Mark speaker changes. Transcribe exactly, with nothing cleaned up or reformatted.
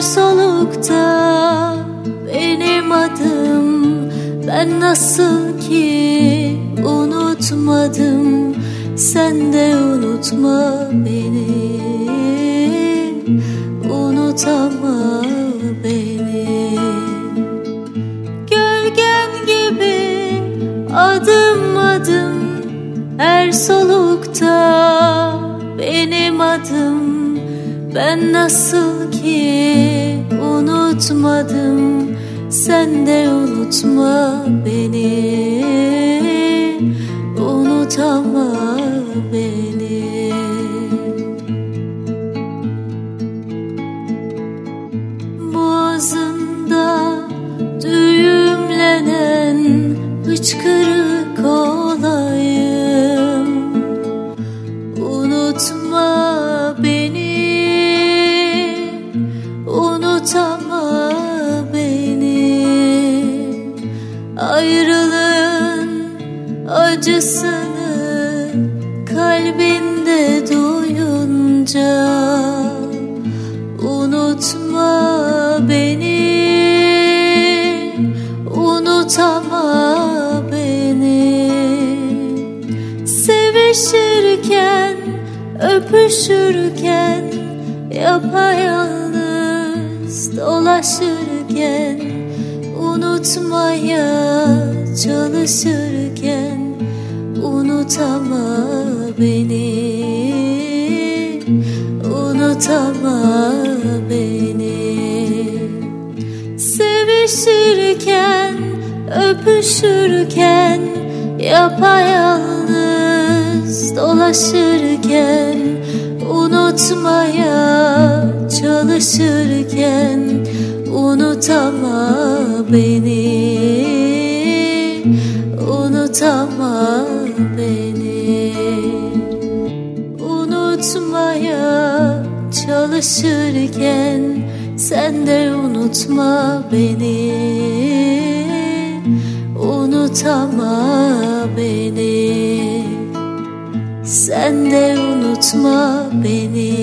Speaker 1: her solukta benim adım. Ben nasıl ki unutmadım, sen de unutma beni, unutama beni. Gölgen gibi adım adım, her solukta benim adım. Ben nasıl ki unutmadım, sen de unutma beni, unutama beni. Boğazında düğümlenen hıçkırık olayım. Unutma beni, unutama beni. Ayrılığın acısını kalbinde duyunca, unutma beni, unutama beni. Sevişirken, öpüşürken, yapayalnız dolaşırken, unutmaya çalışırken, unutama beni, unutama beni. Sevişirken, öpüşürken, yapayalnız dolaşırken, unutmaya çalışırken, unutama beni, unutama beni. Unutmaya çalışırken, sen de unutma beni, unutama beni. Sen de unutma beni,